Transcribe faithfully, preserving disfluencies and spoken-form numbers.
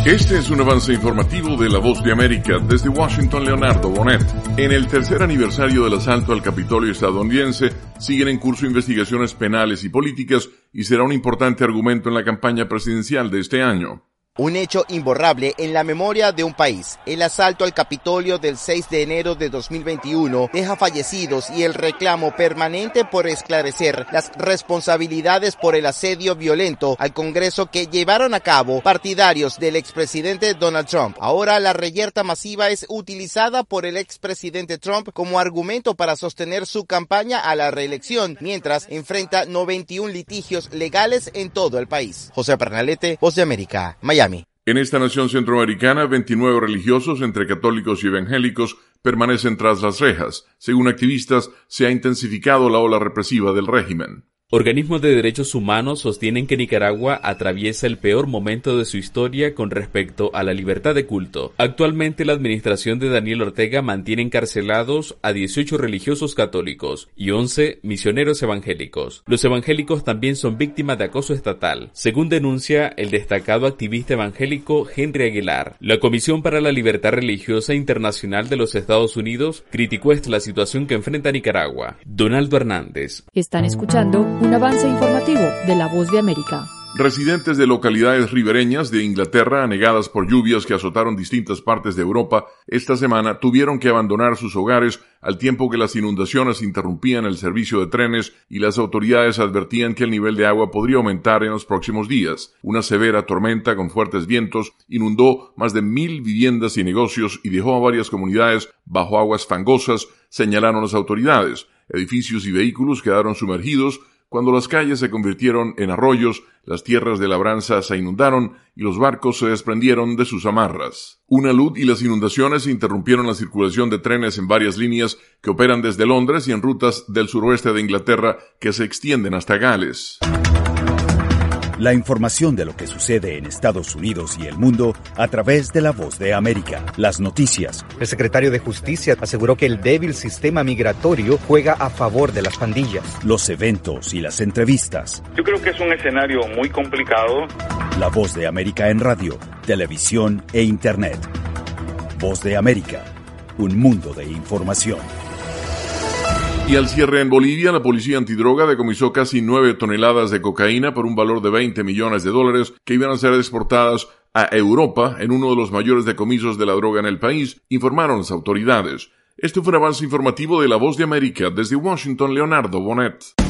Este es un avance informativo de La Voz de América. Desde Washington, Leonardo Bonet. En el tercer aniversario del asalto al Capitolio estadounidense, siguen en curso investigaciones penales y políticas y será un importante argumento en la campaña presidencial de este año. Un hecho imborrable en la memoria de un país. El asalto al Capitolio del seis de enero de dos mil veintiuno deja fallecidos y el reclamo permanente por esclarecer las responsabilidades por el asedio violento al Congreso que llevaron a cabo partidarios del expresidente Donald Trump. Ahora la reyerta masiva es utilizada por el expresidente Trump como argumento para sostener su campaña a la reelección, mientras enfrenta noventa y uno litigios legales en todo el país. José Pernalete, Voz de América, Miami. En esta nación centroamericana, veintinueve religiosos, entre católicos y evangélicos, permanecen tras las rejas. Según activistas, se ha intensificado la ola represiva del régimen. Organismos de derechos humanos sostienen que Nicaragua atraviesa el peor momento de su historia con respecto a la libertad de culto. Actualmente la administración de Daniel Ortega mantiene encarcelados a dieciocho religiosos católicos y once misioneros evangélicos. Los evangélicos también son víctimas de acoso estatal, según denuncia el destacado activista evangélico Henry Aguilar. La Comisión para la Libertad Religiosa Internacional de los Estados Unidos criticó esta la situación que enfrenta Nicaragua. Donaldo Hernández. Están escuchando un avance informativo de La Voz de América. Residentes de localidades ribereñas de Inglaterra, anegadas por lluvias que azotaron distintas partes de Europa, esta semana tuvieron que abandonar sus hogares al tiempo que las inundaciones interrumpían el servicio de trenes y las autoridades advertían que el nivel de agua podría aumentar en los próximos días. Una severa tormenta con fuertes vientos inundó más de mil viviendas y negocios y dejó a varias comunidades bajo aguas fangosas, señalaron las autoridades. Edificios y vehículos quedaron sumergidos. Cuando las calles se convirtieron en arroyos, las tierras de labranza se inundaron y los barcos se desprendieron de sus amarras. Una luz y las inundaciones interrumpieron la circulación de trenes en varias líneas que operan desde Londres y en rutas del suroeste de Inglaterra que se extienden hasta Gales. La información de lo que sucede en Estados Unidos y el mundo a través de La Voz de América. Las noticias. El secretario de Justicia aseguró que el débil sistema migratorio juega a favor de las pandillas. Los eventos y las entrevistas. Yo creo que es un escenario muy complicado. La Voz de América en radio, televisión e internet. Voz de América, un mundo de información. Y al cierre en Bolivia, la policía antidroga decomisó casi nueve toneladas de cocaína por un valor de veinte millones de dólares que iban a ser exportadas a Europa en uno de los mayores decomisos de la droga en el país, informaron las autoridades. Este fue un avance informativo de La Voz de América. Desde Washington, Leonardo Bonet.